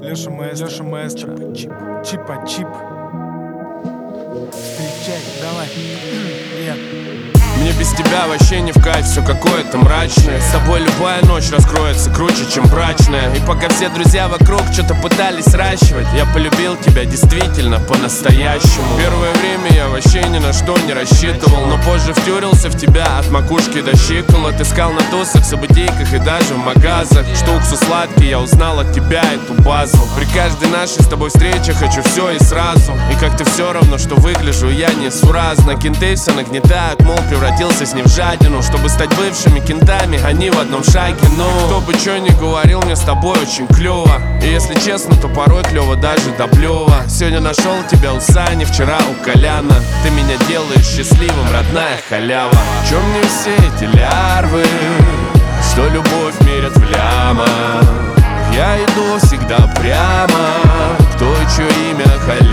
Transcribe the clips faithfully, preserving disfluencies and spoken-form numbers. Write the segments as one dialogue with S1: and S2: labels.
S1: Леша Маэстро, Леша Маэстро, чип, чипа чип. Встречай, давай. Нет.
S2: Мне без тебя вообще не в кайф, все какое-то мрачное. С тобой любая ночь раскроется круче, чем брачная. И пока все друзья вокруг что-то пытались сращивать, я полюбил тебя действительно по-настоящему. Первое время я вообще ни на что не рассчитывал, но позже втюрился в тебя от макушки до щиколоток. Искал на тусах, событийках и даже в магазах. Что уксус сладкий, я узнал от тебя эту базу. При каждой нашей с тобой встрече хочу все и сразу. И как-то все равно, что выгляжу я несуразно. Кенты все нагнетают, мол, превратился с ним в жадину. Чтобы стать бывшими кентами, они в одном шаге. Ну, кто бы что ни говорил, мне с тобой очень клево. И если честно, то порой клево даже до блева. Сегодня нашел тебя у Сани, вчера у Коляна. Ты меня делаешь счастливым, родная халява. В чем мне все эти лярвы, что любовь мерят в лямах? Я иду всегда прямо к той, чье имя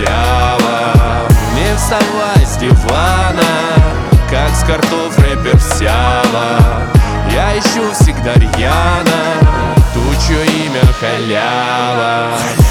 S2: халява. Не вставай с дивана, как с картов рэпер Сява. Я ищу всегда рьяно ту, чье имя халява.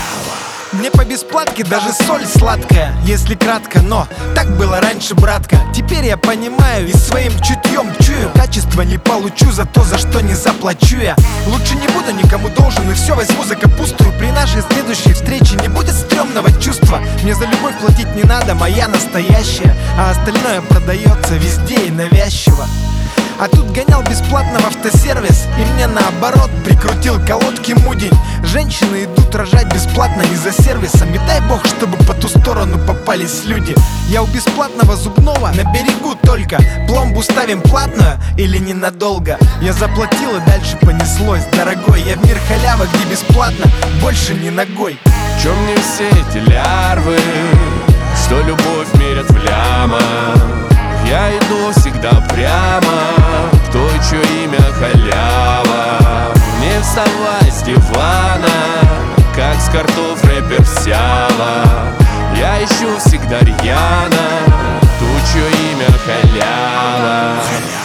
S1: Мне по бесплатке даже соль сладкая, если кратко, но так было раньше, братка. Теперь я понимаю и своим чутьем чую, качество не получу за то, за что не заплачу я. Лучше не буду никому должен и все возьму за капусту. При нашей следующей встрече не будет стрёмного чувства. Мне за любовь платить не надо, моя настоящая, а остальное продается везде и навязчиво. А тут гонял бесплатно в автосервис, и мне наоборот прикрутил колодки мудень. Женщины идут рожать бесплатно не за сервисом, и дай бог, чтобы по ту сторону попались люди. Я у бесплатного зубного на берегу только. Пломбу ставим платную или ненадолго? Я заплатил и дальше понеслось, дорогой. Я в мир халявы, где бесплатно, больше не ногой.
S2: В чем мне все эти лярвы, что любовь мерят в лямах? Я иду всегда прямо к той, чье имя халява. Не вставай с дивана, как с картов рэпер Сява. Я ищу всегда рьяно ту, чье имя халява.